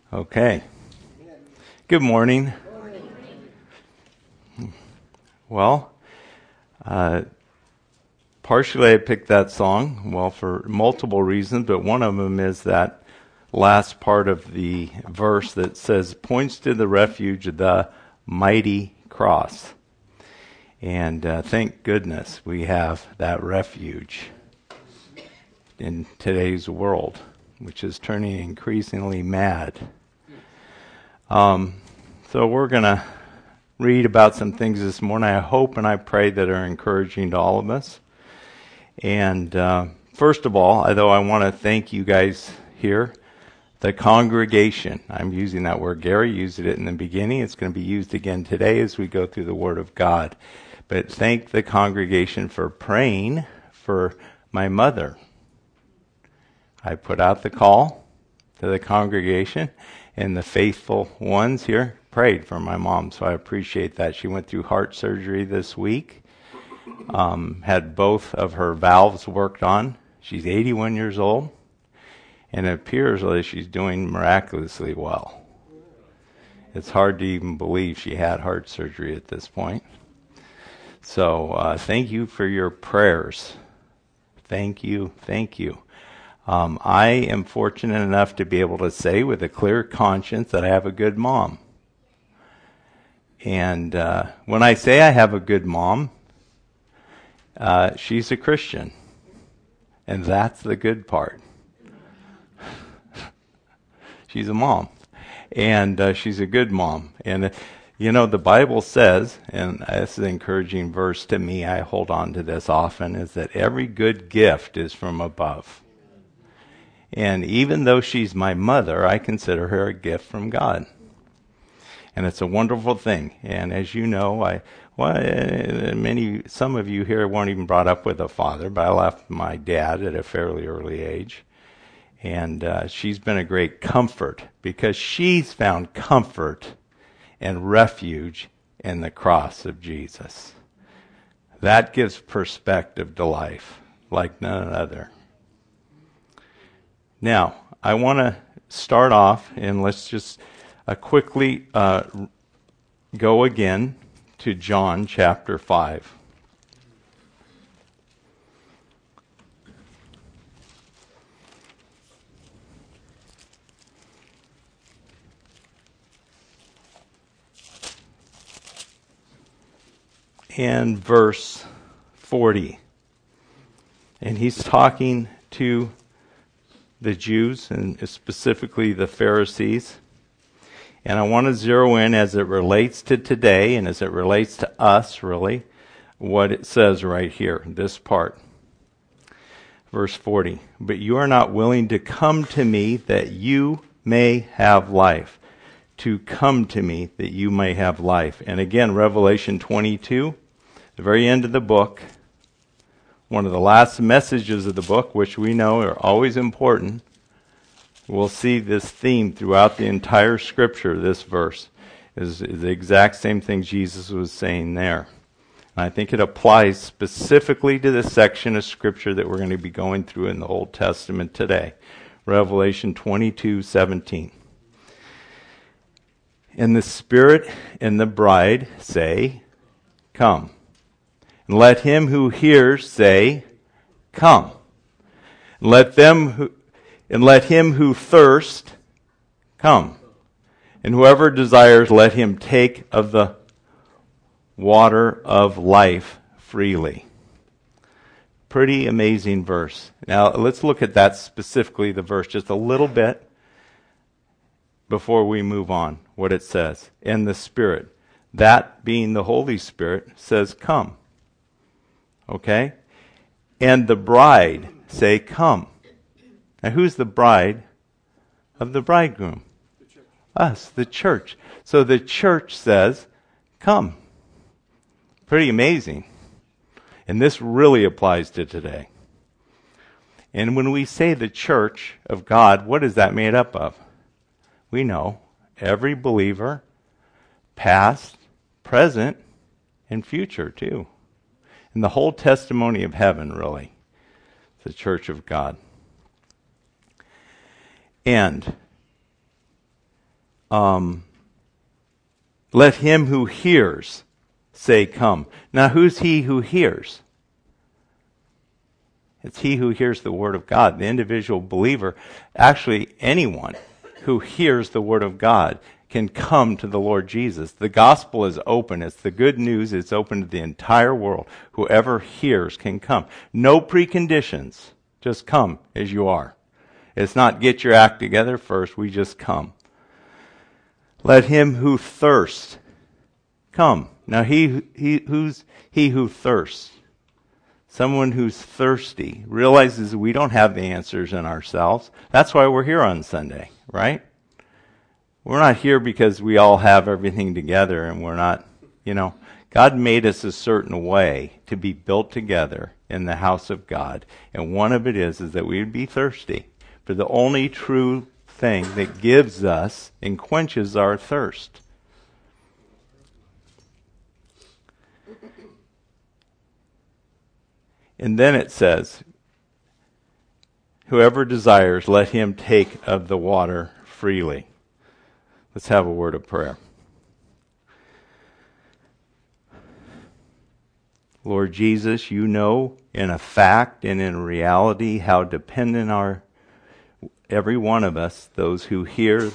Okay. Good morning. Well, partially I picked that song, for multiple reasons, but one of them is that last part of the verse that says, points to the refuge of the mighty cross. And thank goodness we have that refuge in today's world, which is turning increasingly mad. So we're going to read about some things this morning. I hope and I pray that are encouraging to all of us. And first of all, although I want to thank you guys here, the congregation. I'm using that word. Gary used it in the beginning. It's going to be used again today as we go through the Word of God. But thank the congregation for praying for my mother. I put out the call to the congregation, and the faithful ones here prayed for my mom, so I appreciate that. She went through heart surgery this week, had both of her valves worked on. She's 81 years old, and it appears that she's doing miraculously well. It's hard to even believe she had heart surgery at this point. So thank you for your prayers. Thank you. I am fortunate enough to be able to say with a clear conscience that I have a good mom. And when I say I have a good mom, she's a Christian. And that's the good part. She's a mom. And she's a good mom. And the Bible says, and this is an encouraging verse to me, I hold on to this often, is that every good gift is from above. And even though she's my mother, I consider her a gift from God. And it's a wonderful thing. And as you know, some of you here weren't even brought up with a father, but I left my dad at a fairly early age. And she's been a great comfort because she's found comfort and refuge in the cross of Jesus. That gives perspective to life like none other. Now, I want to start off, and let's just quickly go again to John chapter 5. And verse 40. And he's talking to the Jews, and specifically the Pharisees. And I want to zero in as it relates to today and as it relates to us, really, what it says right here, this part. Verse 40. But you are not willing to come to me that you may have life. To come to me that you may have life. And again, Revelation 22, the very end of the book, one of the last messages of the book, which we know are always important. We'll see this theme throughout the entire scripture. This verse is the exact same thing Jesus was saying there. And I think it applies specifically to the section of scripture that we're going to be going through in the Old Testament today. Revelation 22:17. And the Spirit and the bride say, come. And let him who hears say, come. And let him who thirsts come. And whoever desires, let him take of the water of life freely. Pretty amazing verse. Now let's look at that specifically, the verse, just a little bit before we move on, what it says. And the Spirit, that being the Holy Spirit, says, come. Okay? And the bride say, come. Now who's the bride of the bridegroom? Us, the church. So the church says, come. Pretty amazing. And this really applies to today. And when we say the church of God, what is that made up of? We know every believer, past, present, and future too. And the whole testimony of heaven, really, the church of God. And let him who hears say, come. Now, who's he who hears? It's he who hears the word of God, the individual believer. Actually, anyone who hears the word of God can come to the Lord Jesus. The gospel is open. It's the good news. It's open to the entire world. Whoever hears can come. No preconditions. Just come as you are. It's not get your act together first. We just come. Let him who thirsts come. Now, who's he who thirsts? Someone who's thirsty realizes we don't have the answers in ourselves. That's why we're here on Sunday, right? We're not here because we all have everything together and we're not, God made us a certain way to be built together in the house of God. And one of it is that we would be thirsty for the only true thing that gives us and quenches our thirst. And then it says, whoever desires, let him take of the water freely. Let's have a word of prayer. Lord Jesus, you know in a fact and in reality how dependent are every one of us, those who hear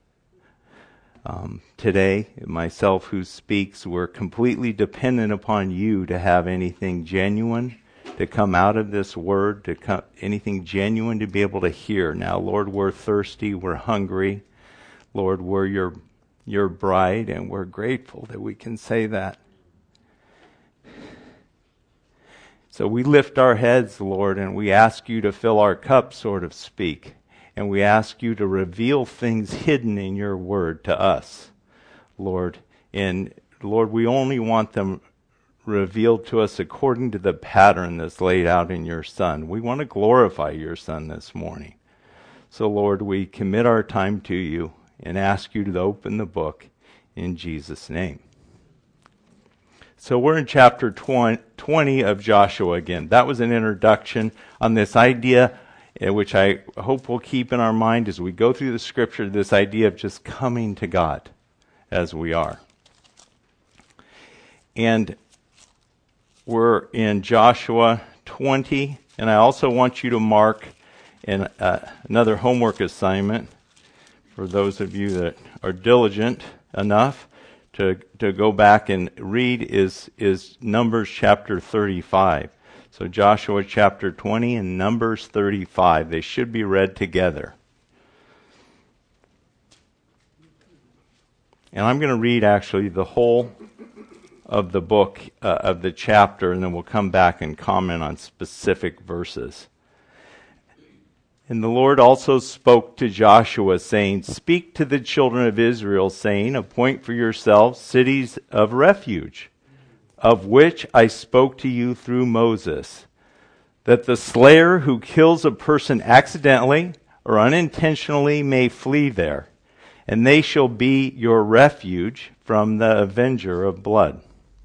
today, myself who speaks, we're completely dependent upon you to have anything genuine to come out of this word, anything genuine to be able to hear. Now, Lord, we're thirsty, we're hungry. Lord, we're your bride, and we're grateful that we can say that. So we lift our heads, Lord, and we ask you to fill our cup, so to speak. And we ask you to reveal things hidden in your word to us, Lord. And Lord, we only want them revealed to us according to the pattern that's laid out in your Son. We want to glorify your Son this morning. So, Lord, we commit our time to you and ask you to open the book in Jesus' name. So we're in chapter 20 of Joshua again. That was an introduction on this idea, which I hope we'll keep in our mind as we go through the scripture, this idea of just coming to God as we are. And we're in Joshua 20, and I also want you to mark another homework assignment for those of you that are diligent enough to go back and read is Numbers chapter 35. So Joshua chapter 20 and Numbers 35, they should be read together. And I'm going to read actually the whole of the book, of the chapter, and then we'll come back and comment on specific verses. And the Lord also spoke to Joshua, saying, speak to the children of Israel, saying, appoint for yourselves cities of refuge, of which I spoke to you through Moses, that the slayer who kills a person accidentally or unintentionally may flee there, and they shall be your refuge from the avenger of blood.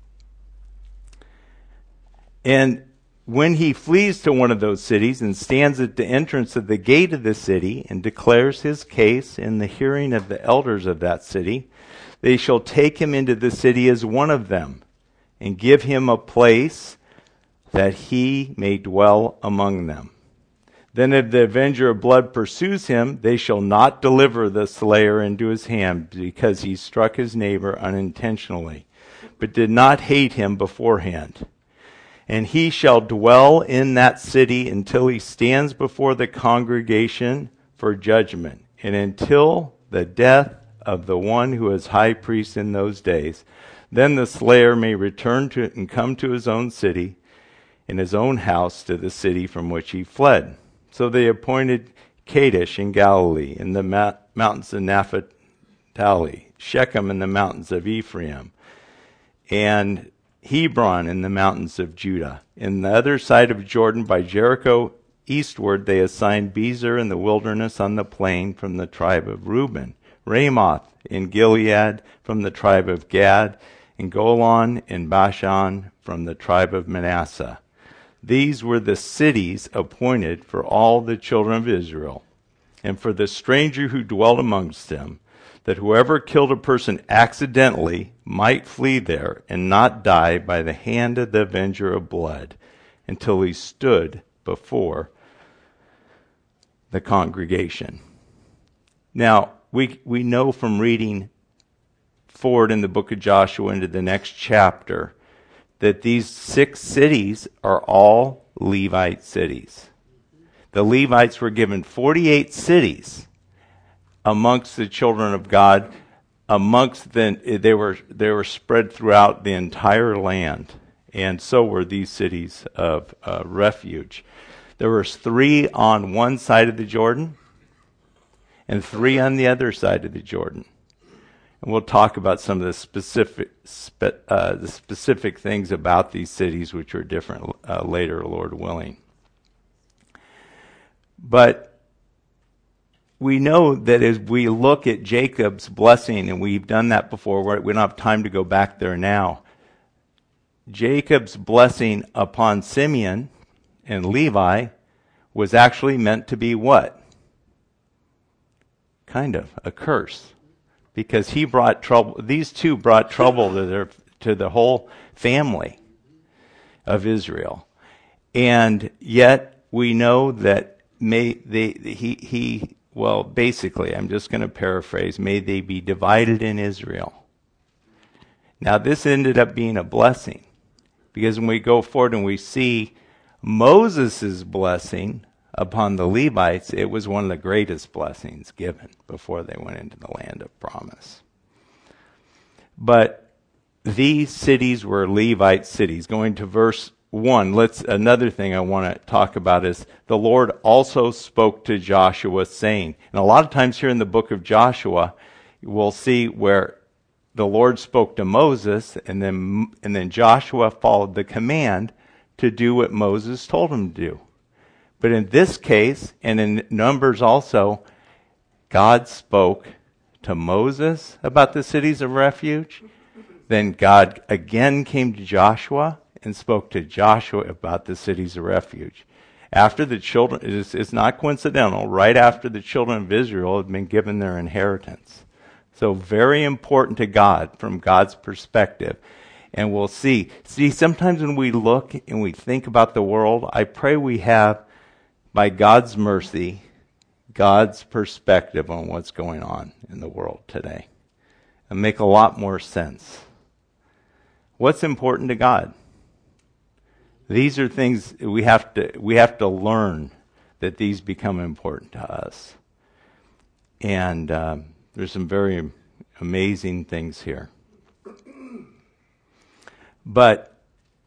And when he flees to one of those cities and stands at the entrance of the gate of the city and declares his case in the hearing of the elders of that city, they shall take him into the city as one of them and give him a place that he may dwell among them. Then if the avenger of blood pursues him, they shall not deliver the slayer into his hand because he struck his neighbor unintentionally, but did not hate him beforehand. And he shall dwell in that city until he stands before the congregation for judgment, and until the death of the one who is high priest in those days. Then the slayer may return to and come to his own city, in his own house, to the city from which he fled. So they appointed Kadesh in Galilee, in the mountains of Naphtali, Shechem in the mountains of Ephraim, and Hebron in the mountains of Judah. In the other side of Jordan by Jericho eastward, they assigned Bezer in the wilderness on the plain from the tribe of Reuben, Ramoth in Gilead from the tribe of Gad, and Golan in Bashan from the tribe of Manasseh. These were the cities appointed for all the children of Israel, and for the stranger who dwelt amongst them, that whoever killed a person accidentally might flee there and not die by the hand of the avenger of blood until he stood before the congregation. Now, we know from reading forward in the book of Joshua into the next chapter that these 6 cities are all Levite cities. The Levites were given 48 cities amongst the children of God. They were spread throughout the entire land, and so were these cities of refuge. There were 3 on one side of the Jordan and 3 on the other side of the Jordan. And we'll talk about some of the specific things about these cities, which are different later, Lord willing. But we know that as we look at Jacob's blessing, and we've done that before, we don't have time to go back there now. Jacob's blessing upon Simeon and Levi was actually meant to be what? Kind of a curse. Because he brought trouble, these 2 brought trouble to the whole family of Israel. And yet we know that basically, I'm just going to paraphrase, may they be divided in Israel. Now this ended up being a blessing. Because when we go forward and we see Moses' blessing upon the Levites, it was one of the greatest blessings given before they went into the land of promise. But these cities were Levite cities. Going to verse 1, another thing I want to talk about is the Lord also spoke to Joshua saying, and a lot of times here in the book of Joshua, we'll see where the Lord spoke to Moses, and then Joshua followed the command to do what Moses told him to do. But in this case, and in Numbers also, God spoke to Moses about the cities of refuge. Then God again came to Joshua and spoke to Joshua about the cities of refuge. After the children, it's not coincidental, right after the children of Israel had been given their inheritance. So very important to God from God's perspective. And we'll see. Sometimes when we look and we think about the world, I pray we have, by God's mercy, God's perspective on what's going on in the world today. And make a lot more sense. What's important to God? These are things we have to learn that these become important to us. And there's some very amazing things here. But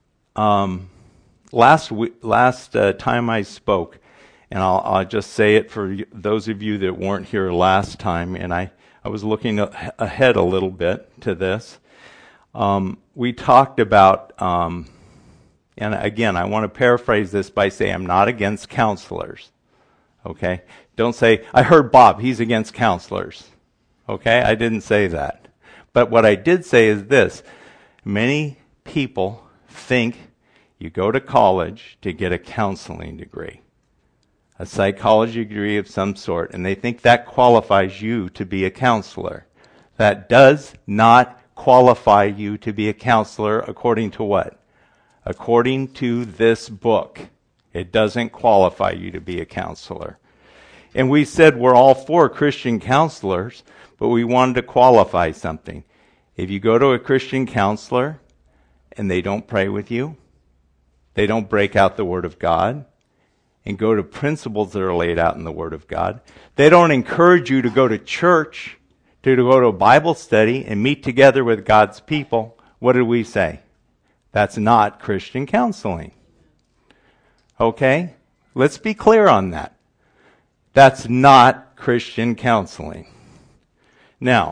last time I spoke, and I'll just say it for those of you that weren't here last time, and I was looking ahead a little bit to this. We talked about, and again, I want to paraphrase this by saying I'm not against counselors. Okay? Don't say, I heard Bob, he's against counselors. Okay? I didn't say that. But what I did say is this. Many people think you go to college to get a counseling degree, a psychology degree of some sort, and they think that qualifies you to be a counselor. That does not qualify you to be a counselor according to what? According to this book. It doesn't qualify you to be a counselor. And we said we're all for Christian counselors, but we wanted to qualify something. If you go to a Christian counselor and they don't pray with you, they don't break out the Word of God, and go to principles that are laid out in the Word of God, they don't encourage you to go to church, to go to a Bible study and meet together with God's people, what did we say? That's not Christian counseling. Okay? Let's be clear on that. That's not Christian counseling. Now,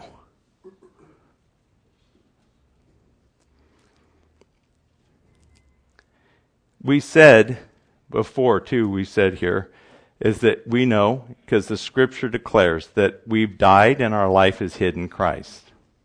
we said before, too, we said here, is that we know, because the Scripture declares that we've died and our life is hid in Christ.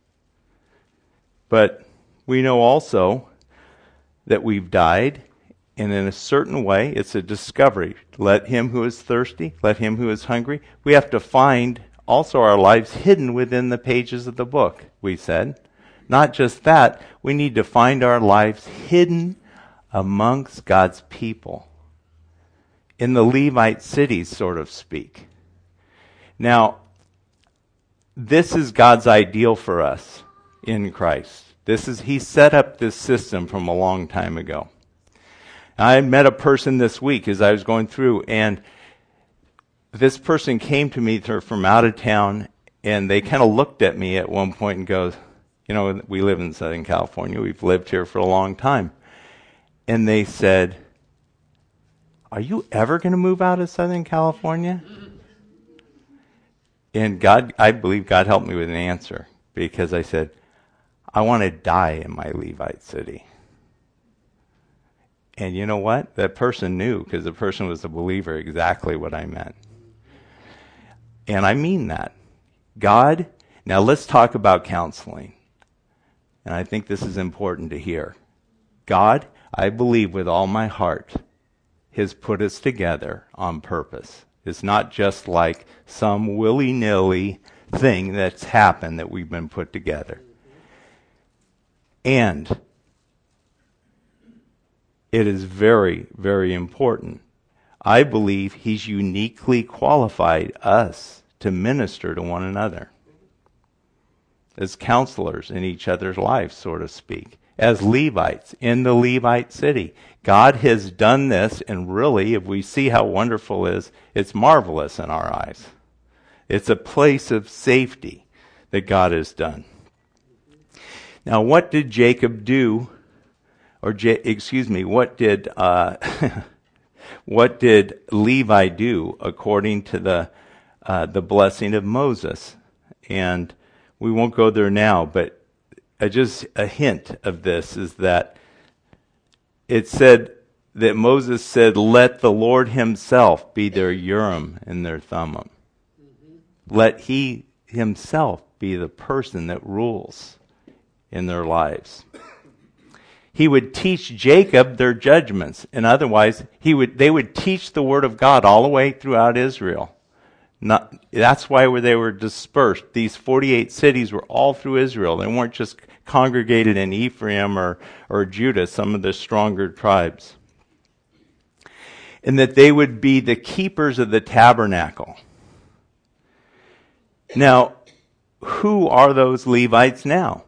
But we know also that we've died, and in a certain way, it's a discovery. Let him who is thirsty, let him who is hungry. We have to find also our lives hidden within the pages of the book, we said. Not just that, we need to find our lives hidden amongst God's people. In the Levite cities, sort of speak. Now, this is God's ideal for us in Christ. He set up this system from a long time ago. I met a person this week as I was going through, and this person came to me from out of town, and they kind of looked at me at one point and goes, you know, we live in Southern California. We've lived here for a long time. And they said, are you ever going to move out of Southern California? And I believe God helped me with an answer, because I said, I want to die in my Levite city. And you know what? That person knew, because the person was a believer, exactly what I meant. And I mean that. God, now let's talk about counseling. And I think this is important to hear. God, I believe with all my heart, has put us together on purpose. It's not just like some willy-nilly thing that's happened that we've been put together. And it is very, very important. I believe He's uniquely qualified us to minister to one another as counselors in each other's lives, so to speak, as Levites in the Levite city. God has done this, and really, if we see how wonderful it is, it's marvelous in our eyes. It's a place of safety that God has done. Now, what did Jacob do? What did what did Levi do according to the blessing of Moses? And we won't go there now, but just a hint of this is that it said that Moses said, let the Lord Himself be their Urim and their Thummim. Let He Himself be the person that rules in their lives. He would teach Jacob their judgments, and otherwise they would teach the word of God all the way throughout Israel. That's why they were dispersed. These 48 cities were all through Israel. They weren't just congregated in Ephraim or Judah, some of the stronger tribes. And that they would be the keepers of the tabernacle. Now, who are those Levites now?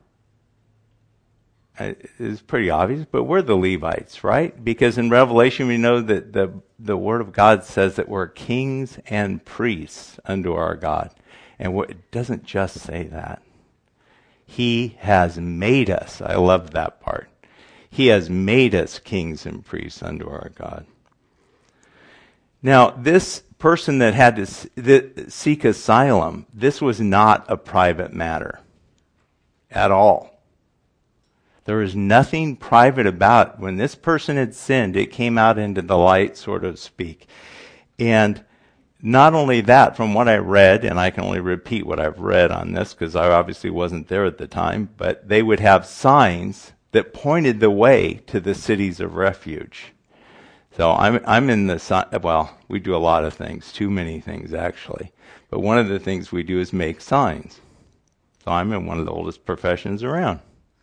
It's pretty obvious, but we're the Levites, right? Because in Revelation we know that the Word of God says that we're kings and priests unto our God. And it doesn't just say that. He has made us. I love that part. He has made us kings and priests unto our God. Now, this person that had to seek asylum, this was not a private matter at all. There was nothing private about it. When this person had sinned, it came out into the light, so to speak. And not only that, from what I read, and I can only repeat what I've read on this because I obviously wasn't there at the time, but they would have signs that pointed the way to the cities of refuge. So I'm in we do a lot of things, too many things actually. But one of the things we do is make signs. So I'm in one of the oldest professions around.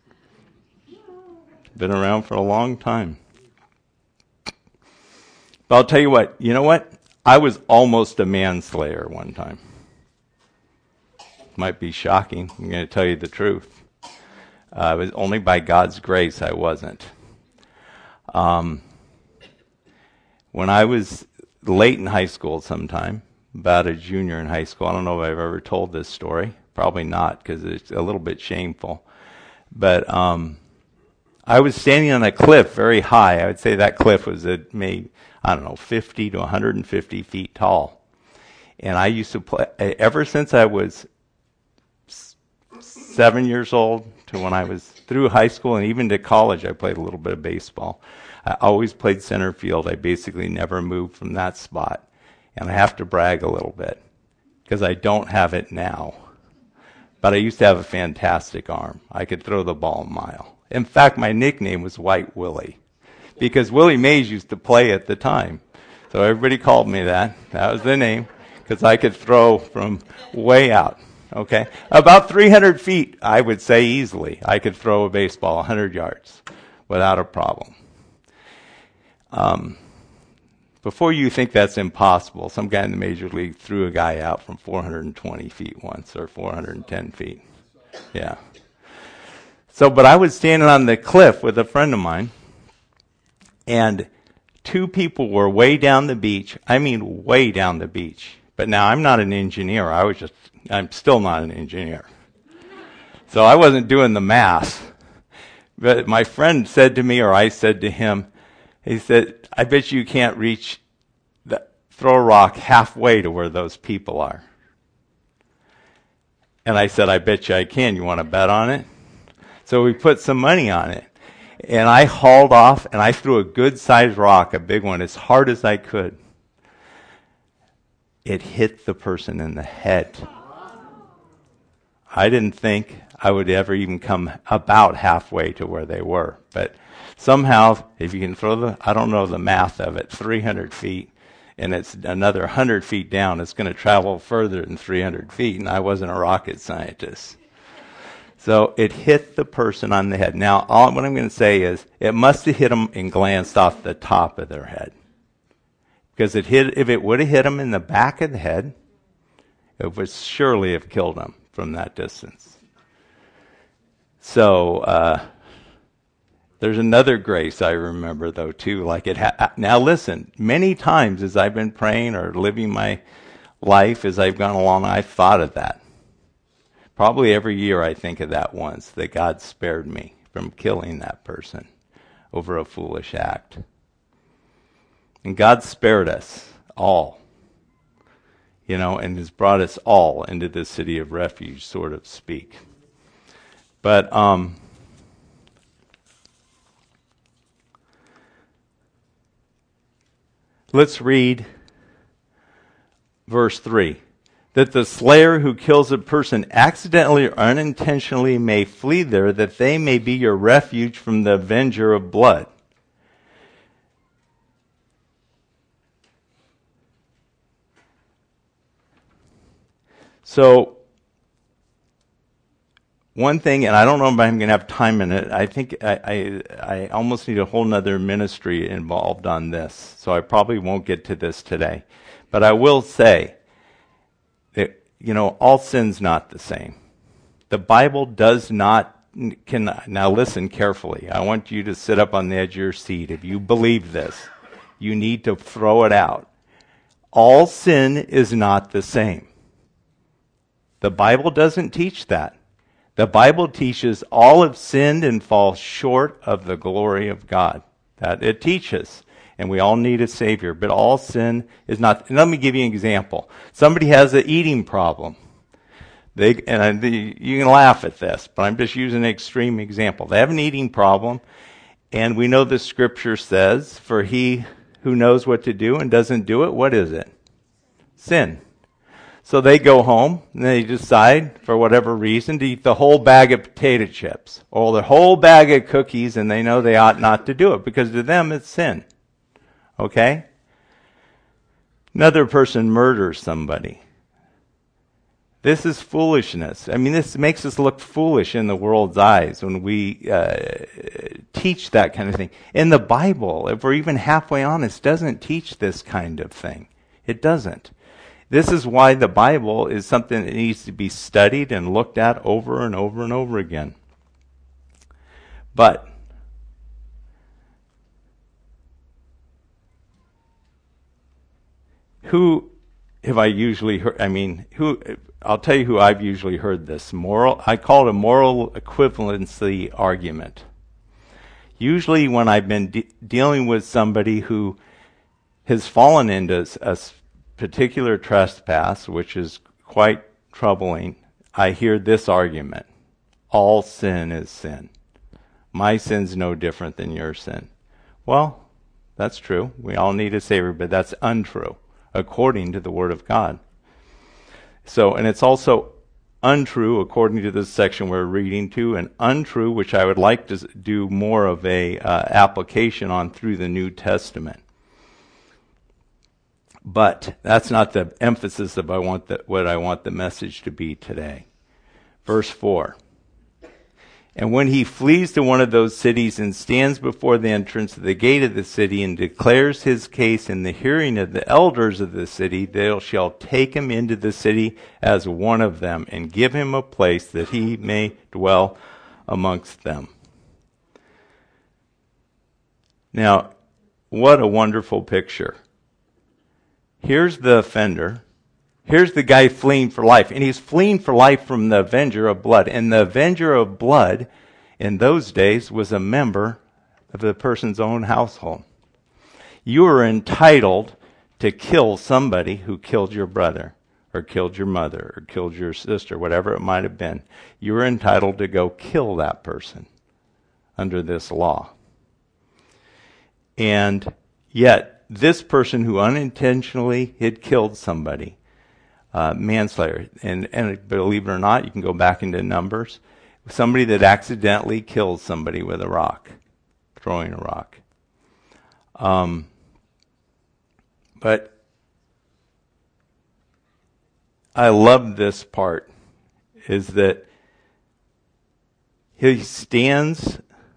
Been around for a long time. But I'll tell you what, I was almost a manslayer one time. Might be shocking. I'm going to tell you the truth. It was only by God's grace I wasn't. When I was late in high school sometime, about a junior in high school, I don't know if I've ever told this story. Probably not, because it's a little bit shameful. But I was standing on a cliff very high. I would say that cliff was at maybe, 50 to 150 feet tall. And I used to play, ever since I was 7 years old to when I was through high school and even to college, I played a little bit of baseball. I always played center field. I basically never moved from that spot. And I have to brag a little bit because I don't have it now. But I used to have a fantastic arm. I could throw the ball a mile. In fact, my nickname was White Willie because Willie Mays used to play at the time. So everybody called me that. That was the name. because I could throw from way out. Okay, about 300 feet, I would say easily. I could throw a baseball 100 yards without a problem. Before you think that's impossible, some guy in the major league threw a guy out from 420 feet once, or 410 feet. Yeah. So, but I was standing on the cliff with a friend of mine, and two people were way down the beach. I mean, way down the beach. But now I'm not an engineer. I'm still not an engineer. So I wasn't doing the math. But my friend said to me, or I said to him, he said, I bet you can't throw a rock halfway to where those people are. And I said, I bet you I can. You want to bet on it? So we put some money on it. And I hauled off, and I threw a good-sized rock, a big one, as hard as I could. It hit the person in the head. I didn't think I would ever even come about halfway to where they were. But somehow, if you can throw I don't know the math of it, 300 feet, and it's another 100 feet down, it's going to travel further than 300 feet, and I wasn't a rocket scientist. So it hit the person on the head. Now, what I'm going to say is, it must have hit them and glanced off the top of their head. Because if it would have hit them in the back of the head, it would surely have killed them from that distance. So, there's another grace I remember, though, too. Now listen, many times as I've been praying or living my life as I've gone along, I've thought of that. Probably every year I think of that once, that God spared me from killing that person over a foolish act. And God spared us all, and has brought us all into the city of refuge, so to speak. But let's read verse 3. That the slayer who kills a person accidentally or unintentionally may flee there, that they may be your refuge from the avenger of blood. So, one thing, and I don't know if I'm going to have time in it, I think I almost need a whole nother ministry involved on this, so I probably won't get to this today. But I will say that, all sin's not the same. The Bible does not, now listen carefully. I want you to sit up on the edge of your seat. If you believe this, you need to throw it out. All sin is not the same. The Bible doesn't teach that. The Bible teaches all have sinned and fall short of the glory of God. That it teaches. And we all need a Savior. But all sin is not. And let me give you an example. Somebody has an eating problem. You can laugh at this, but I'm just using an extreme example. They have an eating problem, and we know the Scripture says, for he who knows what to do and doesn't do it, what is it? Sin. So they go home, and they decide, for whatever reason, to eat the whole bag of potato chips, or the whole bag of cookies, and they know they ought not to do it, because to them it's sin. Okay? Another person murders somebody. This is foolishness. I mean, this makes us look foolish in the world's eyes when we teach that kind of thing. In the Bible, if we're even halfway honest, doesn't teach this kind of thing. It doesn't. This is why the Bible is something that needs to be studied and looked at over and over and over again. But who have I usually heard? I'll tell you who I've usually heard this. I call it a moral equivalency argument. Usually when I've been dealing with somebody who has fallen into a particular trespass, which is quite troubling, I hear this argument. All sin is sin. My sin's no different than your sin. Well, that's true. We all need a Savior, but that's untrue, according to the Word of God. So, and it's also untrue, according to this section we're reading to, and untrue, which I would like to do more of a application on through the New Testament. But that's not the emphasis of what I want the message to be today. Verse 4. And when he flees to one of those cities and stands before the entrance of the gate of the city and declares his case in the hearing of the elders of the city, they shall take him into the city as one of them and give him a place that he may dwell amongst them. Now, what a wonderful picture. Here's the offender. Here's the guy fleeing for life, and he's fleeing for life from the avenger of blood. And the avenger of blood in those days was a member of the person's own household. You were entitled to kill somebody who killed your brother, or killed your mother, or killed your sister, whatever it might have been. You were entitled to go kill that person under this law. And yet, this person who unintentionally had killed somebody, manslaughter, and believe it or not, you can go back into Numbers, somebody that accidentally kills somebody with a rock, throwing a rock. But I love this part, is that he stands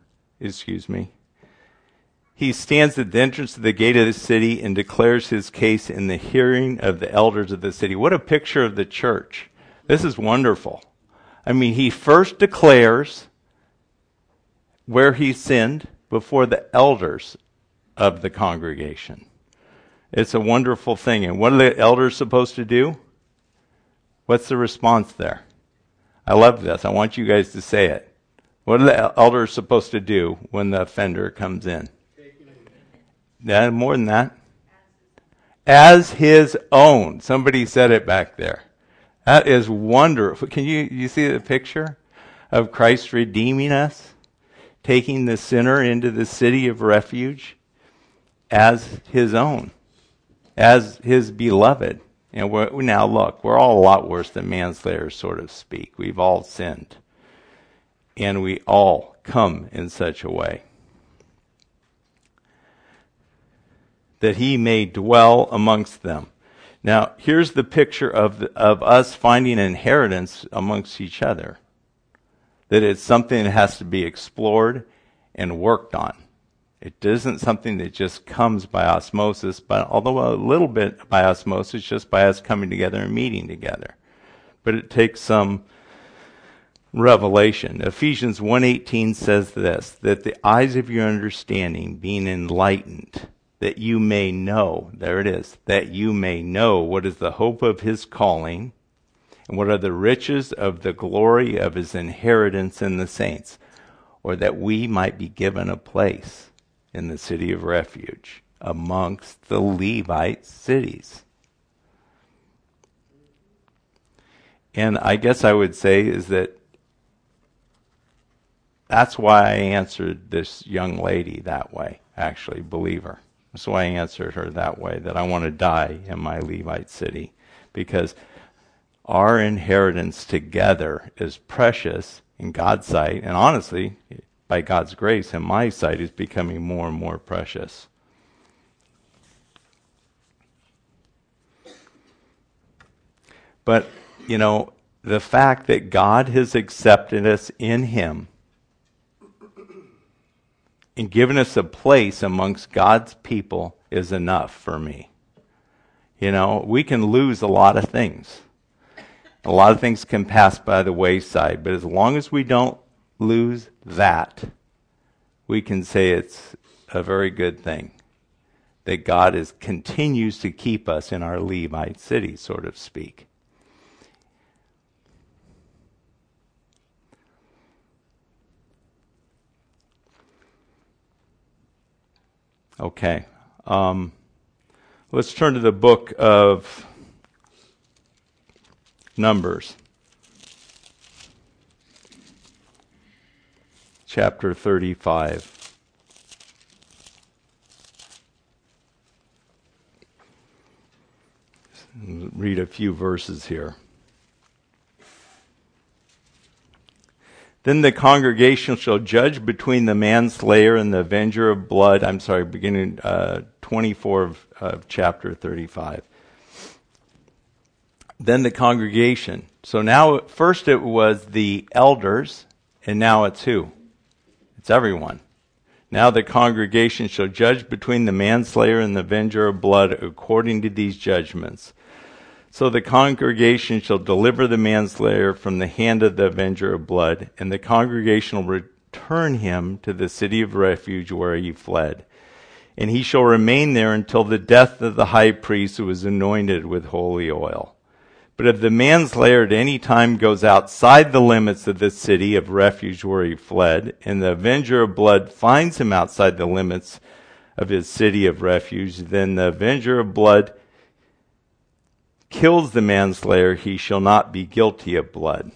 at the entrance of the gate of the city and declares his case in the hearing of the elders of the city. What a picture of the church. This is wonderful. I mean, he first declares where he sinned before the elders of the congregation. It's a wonderful thing. And what are the elders supposed to do? What's the response there? I love this. I want you guys to say it. What are the elders supposed to do when the offender comes in? Yeah, more than that. As his own. Somebody said it back there. That is wonderful. Can you see the picture of Christ redeeming us? Taking the sinner into the city of refuge as his own. As his beloved. And now look, we're all a lot worse than manslayers, so to speak. We've all sinned. And we all come in such a way. That he may dwell amongst them. Now, here's the picture of us finding inheritance amongst each other. That it's something that has to be explored and worked on. It isn't something that just comes by osmosis, but although a little bit by osmosis, just by us coming together and meeting together. But it takes some revelation. Ephesians 1:18 says this, that the eyes of your understanding being enlightened, that you may know, there it is, that you may know what is the hope of his calling, and what are the riches of the glory of his inheritance in the saints, or that we might be given a place in the city of refuge amongst the Levite cities. And I guess I would say is that's why I answered this young lady that way, actually, believer. That's why I answered her that way, that I want to die in my Levite city. Because our inheritance together is precious in God's sight, and honestly, by God's grace, in my sight, is becoming more and more precious. But, the fact that God has accepted us in him and given us a place amongst God's people is enough for me. We can lose a lot of things. A lot of things can pass by the wayside, but as long as we don't lose that, we can say it's a very good thing. That God continues to keep us in our Levite city, so to speak. Okay. Let's turn to the book of Numbers. Chapter 35. Read a few verses here. Then the congregation shall judge between the manslayer and the avenger of blood. Beginning 24 of chapter 35. Then the congregation. So now, first it was the elders, and now it's who? It's everyone. Now the congregation shall judge between the manslayer and the avenger of blood according to these judgments. So the congregation shall deliver the manslayer from the hand of the avenger of blood, and the congregation will return him to the city of refuge where he fled. And he shall remain there until the death of the high priest who was anointed with holy oil. But if the manslayer at any time goes outside the limits of the city of refuge where he fled, and the avenger of blood finds him outside the limits of his city of refuge, then the avenger of blood kills the manslayer, he shall not be guilty of blood.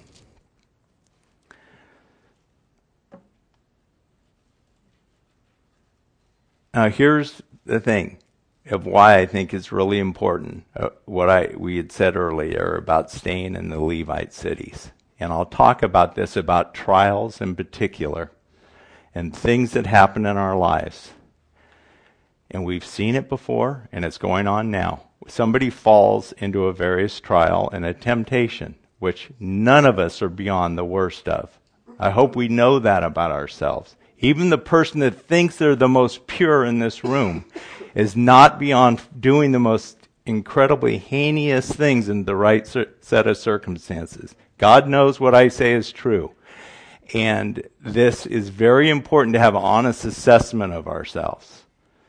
Now here's the thing of why I think it's really important, we had said earlier about staying in the Levite cities. And I'll talk about this, about trials in particular, and things that happen in our lives. And we've seen it before, and it's going on now. Somebody falls into a various trial and a temptation, which none of us are beyond the worst of. I hope we know that about ourselves. Even the person that thinks they're the most pure in this room is not beyond doing the most incredibly heinous things in the right set of circumstances. God knows what I say is true. And this is very important to have an honest assessment of ourselves.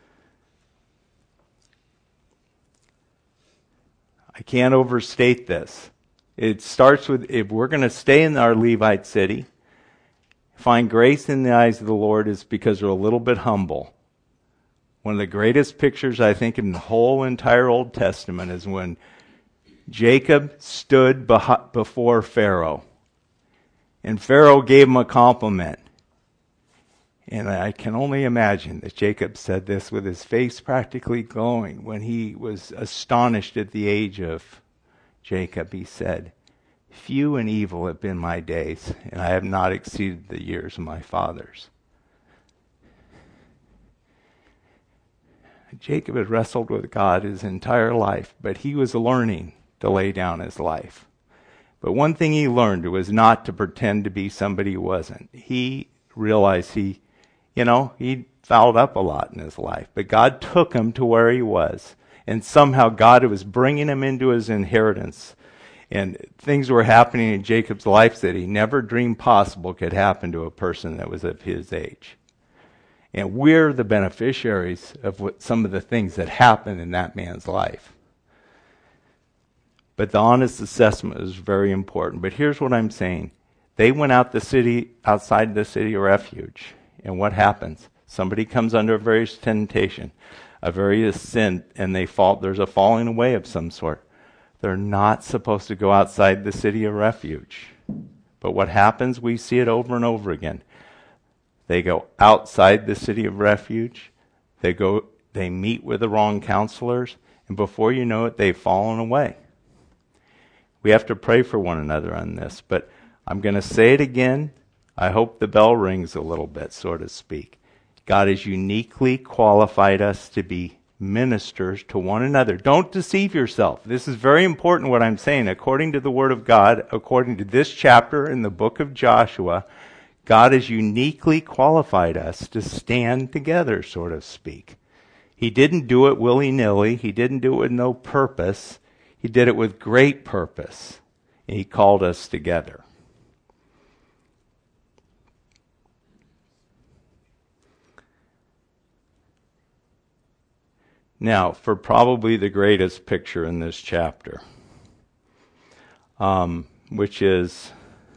I can't overstate this. It starts with, if we're going to stay in our Levite city, find grace in the eyes of the Lord, is because we're a little bit humble. One of the greatest pictures, I think, in the whole entire Old Testament is when Jacob stood before Pharaoh. And Pharaoh gave him a compliment. And I can only imagine that Jacob said this with his face practically glowing. When he was astonished at the age of Jacob, he said, "Few and evil have been my days, and I have not exceeded the years of my fathers." Jacob had wrestled with God his entire life, but he was learning to lay down his life. But one thing he learned was not to pretend to be somebody he wasn't. He realized he fouled up a lot in his life, but God took him to where he was. And somehow God was bringing him into his inheritance. And things were happening in Jacob's life that he never dreamed possible could happen to a person that was of his age. And we're the beneficiaries of some of the things that happened in that man's life. But the honest assessment is very important. But here's what I'm saying. They went outside the city of refuge. And what happens? Somebody comes under a various temptation, a various sin, and they fall. There's a falling away of some sort. They're not supposed to go outside the city of refuge. But what happens? We see it over and over again. They go outside the city of refuge. They meet with the wrong counselors, and before you know it, they've fallen away. We have to pray for one another on this, but I'm going to say it again. I hope the bell rings a little bit, so to speak. God has uniquely qualified us to be ministers to one another. Don't deceive yourself. This is very important what I'm saying. According to the Word of God, according to this chapter in the book of Joshua, God has uniquely qualified us to stand together, so to speak. He didn't do it willy-nilly. He didn't do it with no purpose. He did it with great purpose. And He called us together. Now, for probably the greatest picture in this chapter, which is,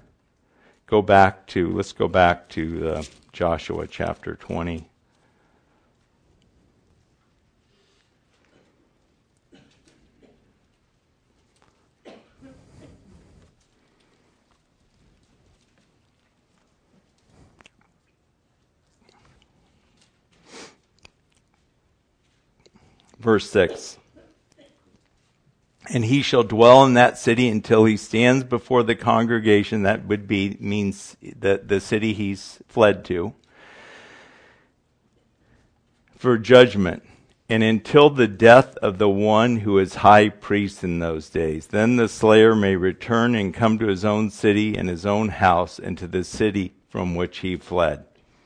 let's go back to Joshua chapter 20. Verse 6. And he shall dwell in that city until he stands before the congregation. That would be means the city he's fled to, for judgment, and until the death of the one who is high priest in those days. Then the slayer may return and come to his own city and his own house, and to the city from which he fled.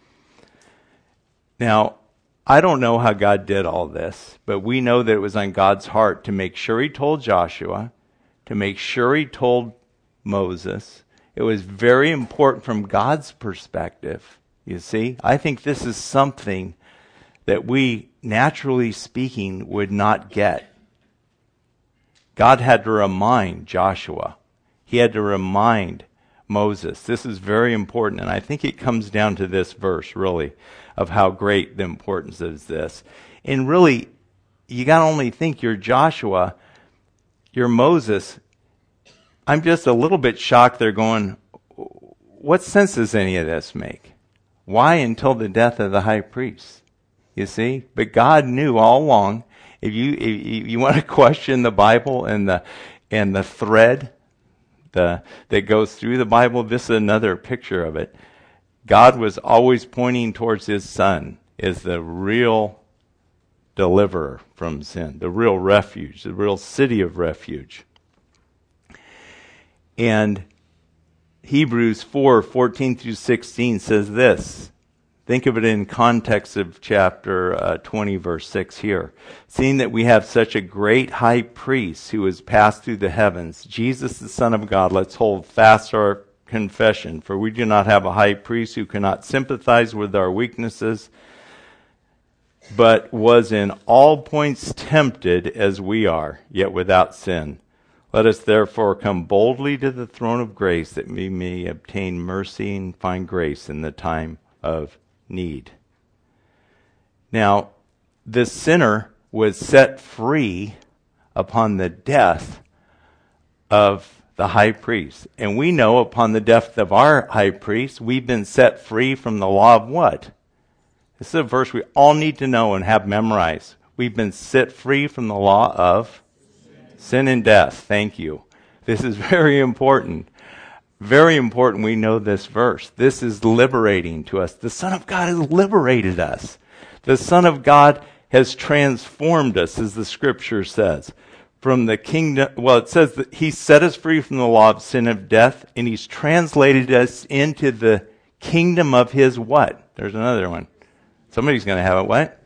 Now, I don't know how God did all this, but we know that it was on God's heart to make sure he told Joshua, to make sure he told Moses. It was very important from God's perspective. You see, I think this is something that we, naturally speaking, would not get. God had to remind Joshua. He had to remind Moses. This is very important, and I think it comes down to this verse, really, of how great the importance is this. And really, you got to only think you're Joshua, you're Moses. I'm just a little bit shocked they're going, what sense does any of this make? Why until the death of the high priest? You see? But God knew all along. If you want to question the Bible and the thread that goes through the Bible, this is another picture of it. God was always pointing towards his Son as the real deliverer from sin, the real refuge, the real city of refuge. And Hebrews 4:14 through 16 says this. Think of it in context of chapter 20, verse 6 here. Seeing that we have such a great high priest who has passed through the heavens, Jesus the Son of God, let's hold fast our confession. For we do not have a high priest who cannot sympathize with our weaknesses, but was in all points tempted as we are, yet without sin. Let us therefore come boldly to the throne of grace, that we may obtain mercy and find grace in the time of need. Now, this sinner was set free upon the death of the high priest. And we know upon the death of our high priest, we've been set free from the law of what? This is a verse we all need to know and have memorized. We've been set free from the law of sin and death. Thank you. This is very important. Very important we know this verse. This is liberating to us. The Son of God has liberated us. The Son of God has transformed us, as the Scripture says. From the kingdom, well, it says that he set us free from the law of sin and death, and he's translated us into the kingdom of his what? There's another one. Somebody's going to have it, what?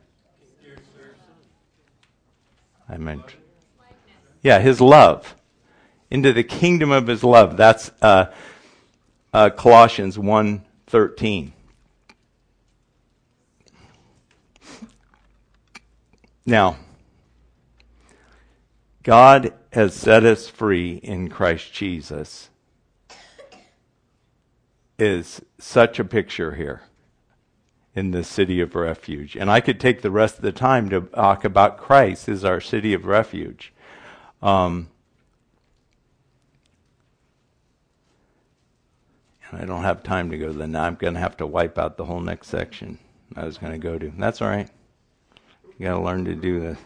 I meant, yeah, his love. Into the kingdom of his love. That's Colossians 1:13. Now, God has set us free in Christ Jesus is such a picture here in the city of refuge. And I could take the rest of the time to talk about Christ as our city of refuge. I don't have time to go to the now. I'm going to have to wipe out the whole next section I was going to go to. That's all right. You got to learn to do this.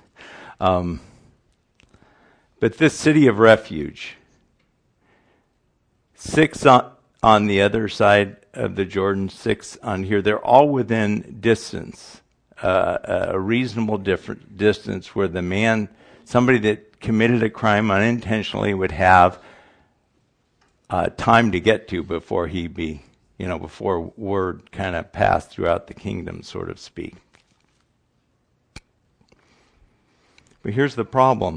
But this city of refuge, 6 on the other side of the Jordan, 6 on here, they're all within distance, a reasonable distance where the man, somebody that committed a crime unintentionally would have time to get to before he be, before word kind of passed throughout the kingdom, so to speak. But here's the problem.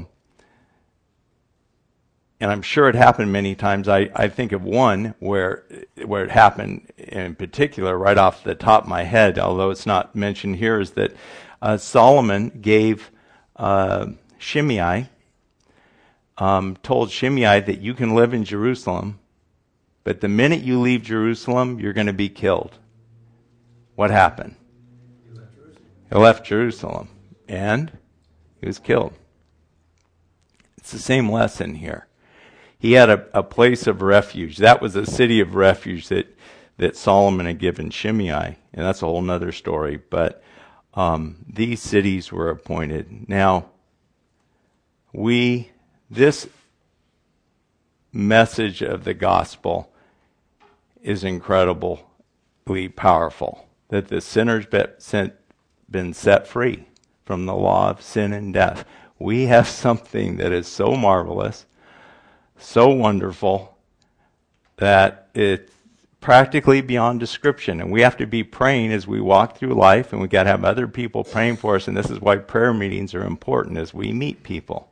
And I'm sure it happened many times. I think of one where it happened in particular right off the top of my head, although it's not mentioned here, is that Solomon gave Shimei, told Shimei that you can live in Jerusalem, but the minute you leave Jerusalem, you're going to be killed. What happened? He left Jerusalem, and he was killed. It's the same lesson here. He had a place of refuge. That was a city of refuge that Solomon had given Shimei, and that's a whole other story. But these cities were appointed. Now, we This message of the gospel is incredibly powerful, that the sinner's been set free from the law of sin and death. We have something that is so marvelous, so wonderful, that it's practically beyond description. And we have to be praying as we walk through life, and we got to have other people praying for us. And this is why prayer meetings are important as we meet people.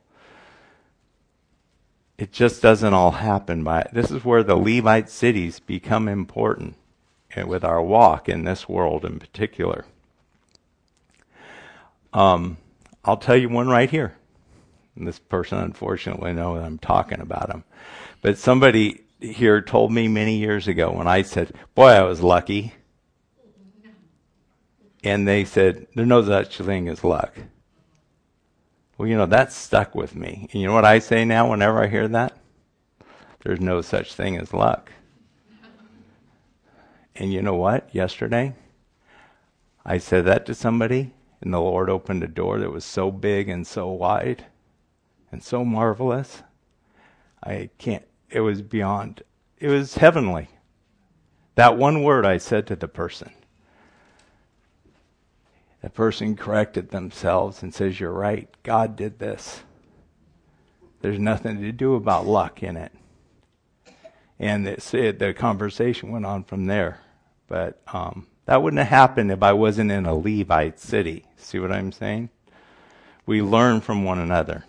It just doesn't all happen this is where the Levite cities become important with our walk in this world in particular. I'll tell you one right here. And this person unfortunately knows I'm talking about him. But somebody here told me many years ago when I said, boy, I was lucky. And they said, there's no such thing as luck. Well, that stuck with me. And you know what I say now whenever I hear that? There's no such thing as luck. And you know what? Yesterday, I said that to somebody, and the Lord opened a door that was so big and so wide and so marvelous. It was beyond, it was heavenly. That one word I said to the person. The person corrected themselves and says, you're right, God did this. There's nothing to do about luck in it. And the conversation went on from there. But that wouldn't have happened if I wasn't in a Levite city. See what I'm saying? We learn from one another.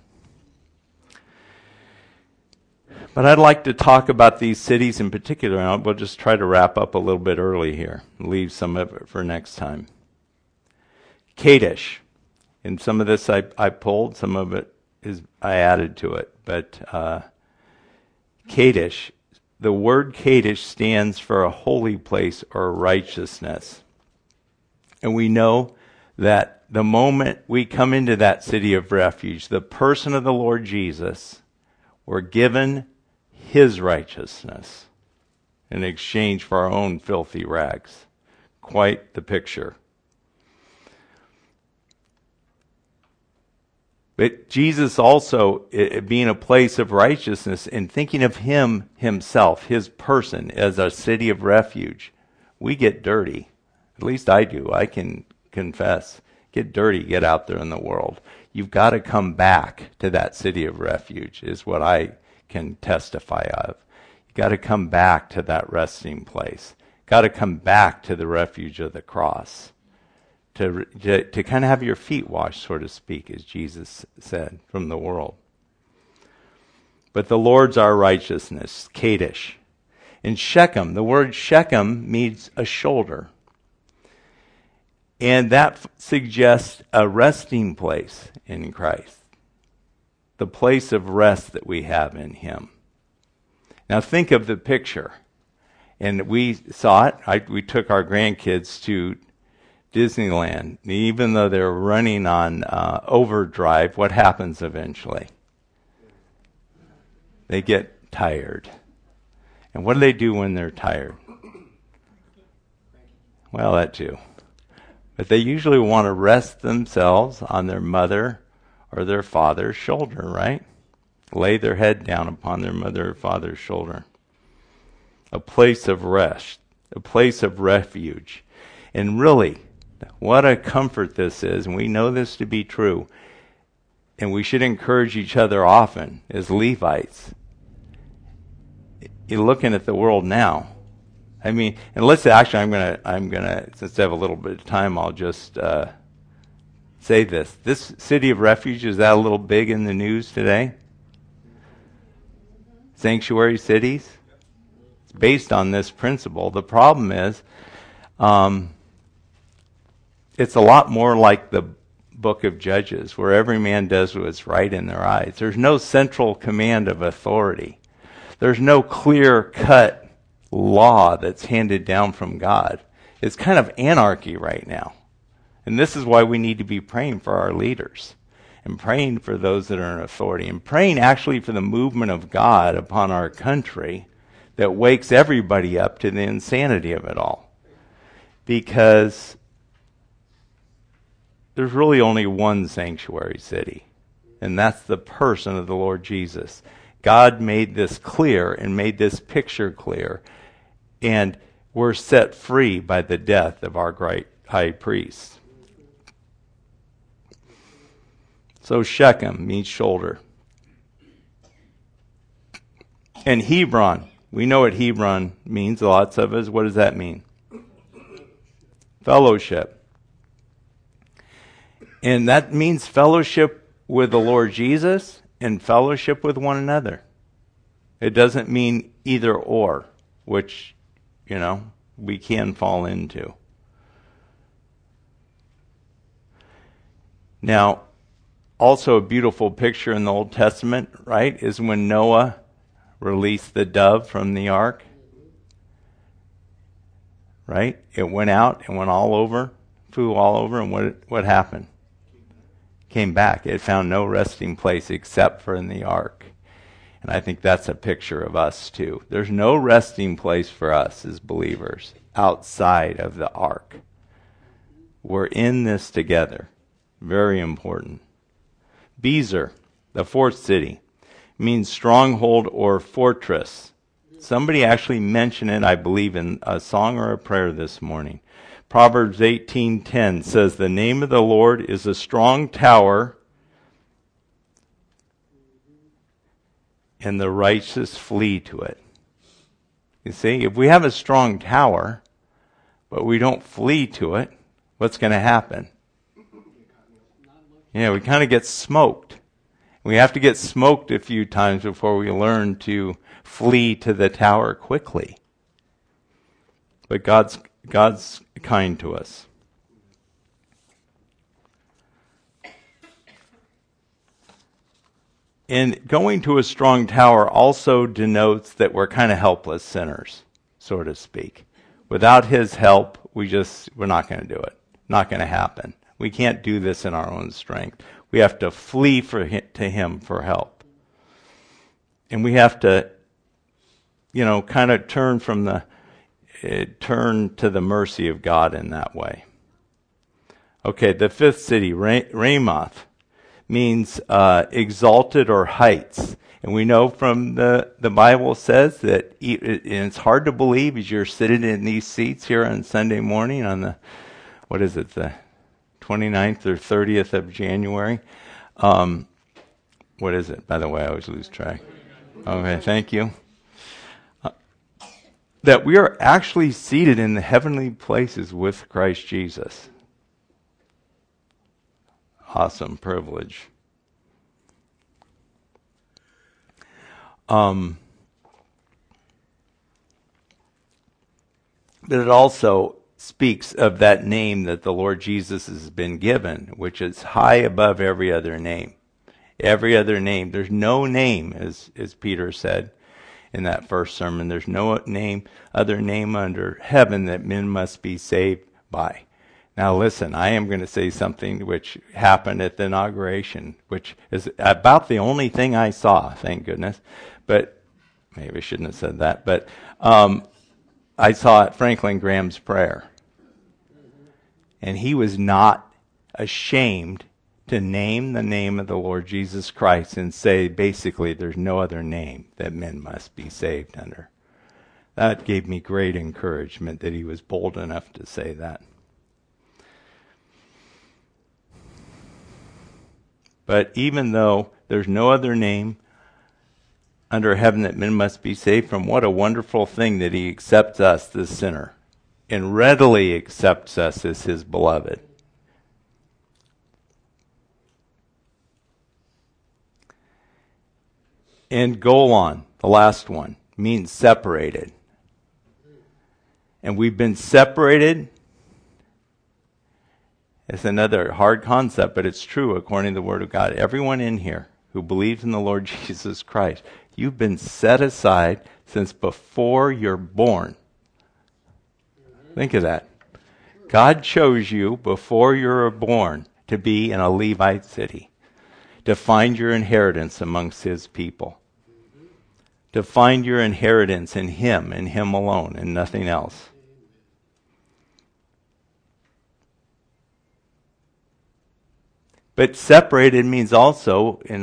But I'd like to talk about these cities in particular, and we'll just try to wrap up a little bit early here, leave some of it for next time. Kadesh, and some of this I pulled, some of it I added to it. But Kadesh, the word Kadesh stands for a holy place or righteousness. And we know that the moment we come into that city of refuge, the person of the Lord Jesus, we're given his righteousness in exchange for our own filthy rags. Quite the picture. But Jesus also, being a place of righteousness and thinking of him himself, his person, as a city of refuge, we get dirty. At least I do. I can confess. Get dirty, get out there in the world. You've got to come back to that city of refuge, is what I can testify of. You've got to come back to that resting place. Got to come back to the refuge of the cross. To kind of have your feet washed, so to speak, as Jesus said, from the world. But the Lord's our righteousness, Kadesh. In Shechem, the word Shechem means a shoulder. And that suggests a resting place in Christ. The place of rest that we have in him. Now think of the picture. And we saw it. We took our grandkids to Disneyland. Even though they're running on overdrive, what happens eventually? They get tired. And what do they do when they're tired? Well, that too. But they usually want to rest themselves on their mother or their father's shoulder, right? Lay their head down upon their mother or father's shoulder. A place of rest, a place of refuge. And really, what a comfort this is, and we know this to be true. And we should encourage each other often as Levites. You're looking at the world now. I mean, and let's actually, I'm gonna, since I have a little bit of time, I'll just say this. This city of refuge, is that a little big in the news today? Sanctuary cities? It's based on this principle. The problem is, it's a lot more like the book of Judges, where every man does what's right in their eyes. There's no central command of authority. There's no clear-cut law that's handed down from God. It's kind of anarchy right now. And this is why we need to be praying for our leaders and praying for those that are in authority and praying actually for the movement of God upon our country that wakes everybody up to the insanity of it all. Because there's really only one sanctuary city. And that's the person of the Lord Jesus. God made this clear and made this picture clear. And we're set free by the death of our great high priest. So Shechem means shoulder. And Hebron, we know what Hebron means, lots of us. What does that mean? Fellowship. And that means fellowship with the Lord Jesus and fellowship with one another. It doesn't mean either or, which, we can fall into. Now, also a beautiful picture in the Old Testament, right, is when Noah released the dove from the ark. Right? It went out and went all over, flew all over, and what happened? Came back. It found no resting place except for in the ark. And I think that's a picture of us too. There's no resting place for us as believers outside of the ark. We're in this together. Very important. Bezer, the fourth city, means stronghold or fortress. Somebody actually mentioned it, I believe, in a song or a prayer this morning. Proverbs 18:10 says, "The name of the Lord is a strong tower, and the righteous flee to it." You see, if we have a strong tower, but we don't flee to it, what's going to happen? We kind of get smoked. We have to get smoked a few times before we learn to flee to the tower quickly. But God's kind to us. And going to a strong tower also denotes that we're kind of helpless sinners, so to speak. Without his help, we're not going to do it. Not going to happen. We can't do this in our own strength. We have to flee to him for help. And we have to, kind of turn to the mercy of God in that way. Okay, the fifth city, Ramoth, means exalted or heights. And we know from the Bible says that and it's hard to believe as you're sitting in these seats here on Sunday morning on the 29th or 30th of January. What is it? By the way, I always lose track. Okay, thank you. That we are actually seated in the heavenly places with Christ Jesus. Awesome privilege. But it also speaks of that name that the Lord Jesus has been given, which is high above every other name. Every other name. There's no name, as Peter said in that first sermon, there's no other name under heaven that men must be saved by. Now listen, I am going to say something which happened at the inauguration, which is about the only thing I saw, thank goodness. But maybe I shouldn't have said that. But I saw Franklin Graham's prayer. And he was not ashamed to name the name of the Lord Jesus Christ and say, basically, there's no other name that men must be saved under. That gave me great encouragement that he was bold enough to say that. But even though there's no other name under heaven that men must be saved from, what a wonderful thing that he accepts us, the sinner, and readily accepts us as his beloved. And Golan, the last one, means separated. And we've been separated. It's another hard concept, but it's true according to the Word of God. Everyone in here who believes in the Lord Jesus Christ, you've been set aside since before you're born. Think of that. God chose you before you were born to be in a Levite city, to find your inheritance amongst his people, to find your inheritance in him and him alone and nothing else. But separated means also, and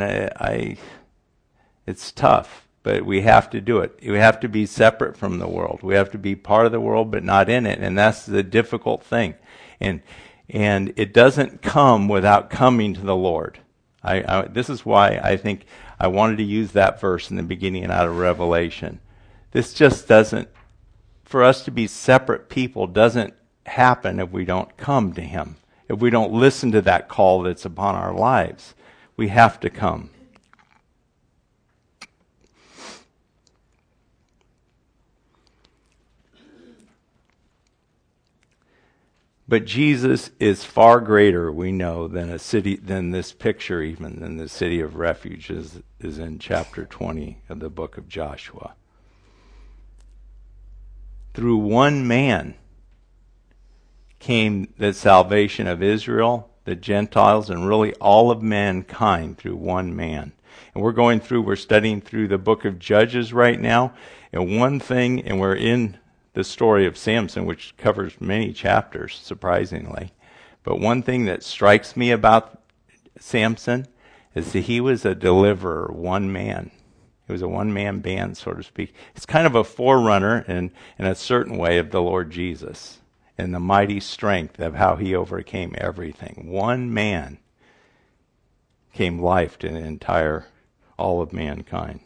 it's tough, but we have to do it. We have to be separate from the world. We have to be part of the world, but not in it. And that's the difficult thing. And it doesn't come without coming to the Lord. This is why I think I wanted to use that verse in the beginning out of Revelation. This just doesn't, for us to be separate people doesn't happen if we don't come to Him. If we don't listen to that call that's upon our lives. We have to come. But Jesus is far greater, we know, than this picture even, than the city of refuge is in chapter 20 of the book of Joshua. Through one man came the salvation of Israel, the Gentiles, and really all of mankind through one man. And we're studying through the book of Judges right now, and we're in the story of Samson, which covers many chapters, surprisingly. But one thing that strikes me about Samson is that he was a deliverer, one man. He was a one-man band, so to speak. It's kind of a forerunner in a certain way of the Lord Jesus and the mighty strength of how he overcame everything. One man came life to all of mankind.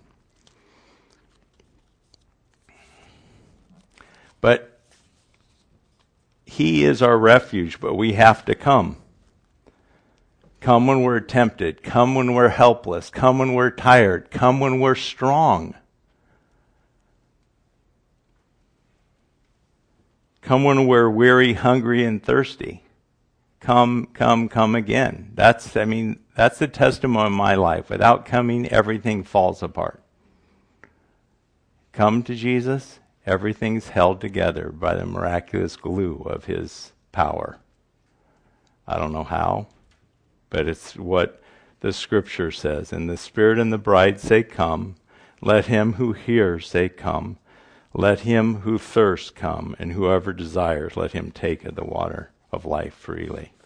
But He is our refuge, but we have to come. Come when we're tempted. Come when we're helpless. Come when we're tired. Come when we're strong. Come when we're weary, hungry, and thirsty. Come again. That's the testimony of my life. Without coming, everything falls apart. Come to Jesus. Everything's held together by the miraculous glue of His power. I don't know how, but it's what the Scripture says. And the Spirit and the bride say, come. Let him who hears say, come. Let him who thirsts come, and whoever desires, let him take of the water of life freely.